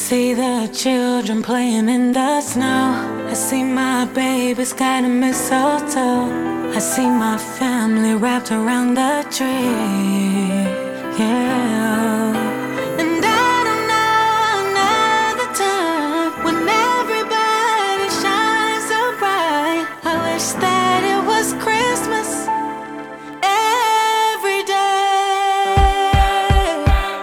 see the children playing in the snow. I see my baby's got a mistletoe. I see my family wrapped around the tree. Yeah. And I don't know another time when everybody shines so bright. I wish that it was Christmas every day.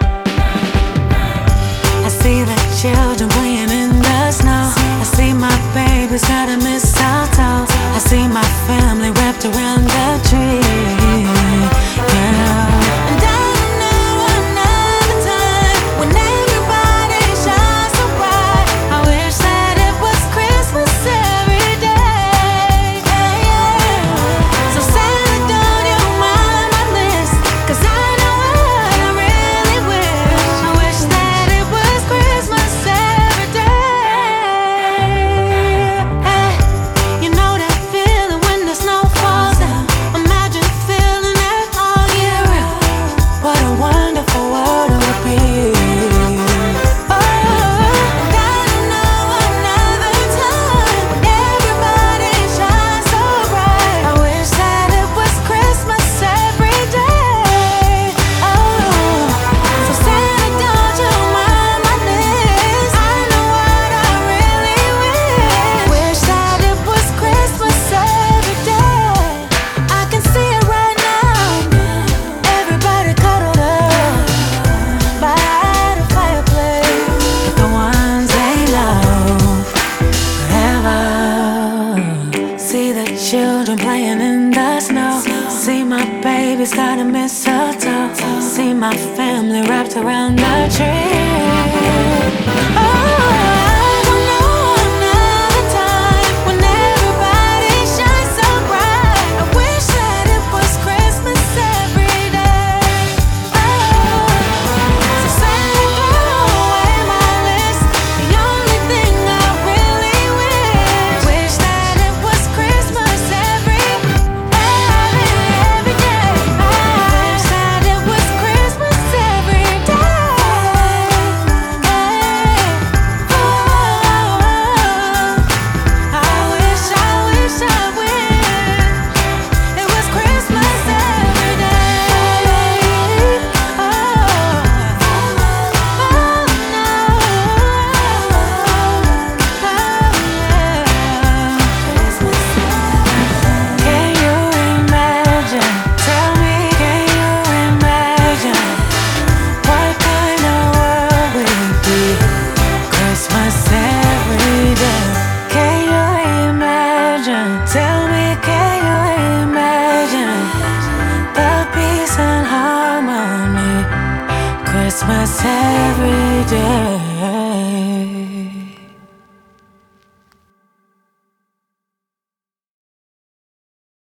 I see the children playing in the snow. I see my baby's got a mistletoe. I see my family wrapped around the tree. Yeah. And I don't know another time when everybody shines so bright. I wish that it was Christmas every day. Yeah, yeah. So Santa, don't you mind my list? 'Cause I know what I really wish. I wish that it was Christmas every day. Hey, you know that feeling when the snow falls down. Imagine feeling that all year round. What a wonderful world it would be. Oh, and I don't know another time when everybody shines so bright. I wish that it was Christmas every day. Oh, so Santa, don't you mind my list? I know what I really wish. Wish that it was Christmas every day. I can see it right now. Everybody cuddled up by the fireplace with the ones they love forever. See the children playing in the snow. See my baby's got a mistletoe. See my family wrapped around the tree. Oh,